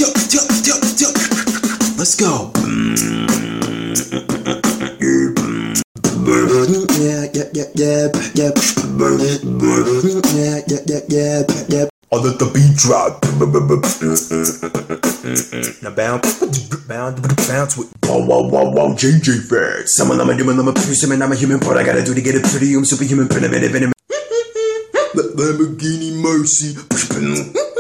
Let's go. Yeah. I let the beat drop. Now bounce with wow, JJ Facts. I'm a person, I'm a human, but I gotta do to get it pretty. I'm superhuman, Lamborghini Mercy.